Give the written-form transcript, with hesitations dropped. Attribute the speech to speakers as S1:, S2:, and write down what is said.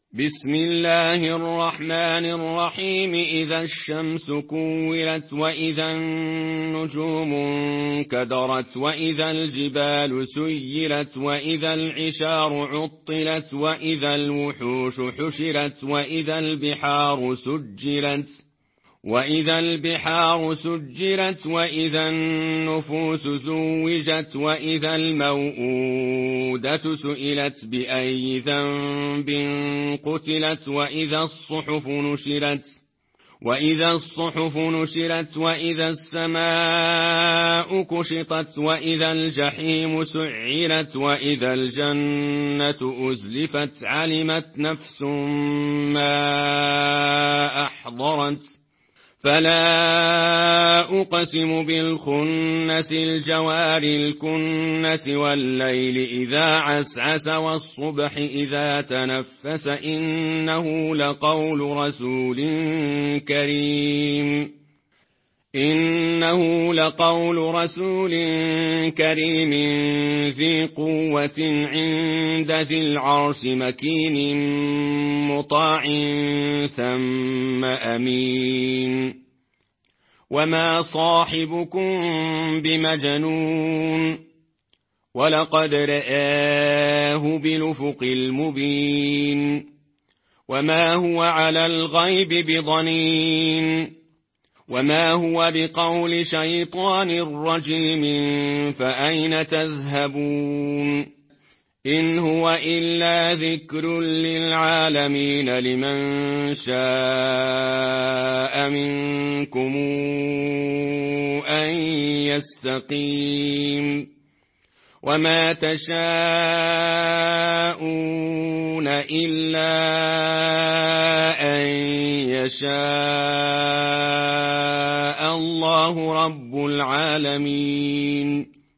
S1: بسم الله الرحمن الرحيم. إذا الشمس كورت وإذا النجوم انكدرت وإذا الجبال سيرت وإذا العشار عطلت وإذا الوحوش حشرت وإذا البحار سجرت وإذا النفوس زوجت وإذا الموءودة سئلت بأي ذنب قتلت وإذا الصحف نشرت وإذا السماء كشطت وإذا الجحيم سعرت وإذا الجنة أزلفت علمت نفس ما أحضرت. فلا أقسم بالخنس الجوار الكنس والليل إذا عسعس والصبح إذا تنفس إنه لقول رسول كريم ذي قوة عند ذي العرش مكين مطاع ثم أمين. وما صاحبكم بمجنون ولقد رآه بالأفق المبين. وما هو على الغيب بضنين وما هو بقول شيطان رجيم فأين تذهبون إن هو إلا ذكر للعالمين لمن شاء منكم أن يستقيم. وما تشاءون إلا أن يشاء الله رب العالمين.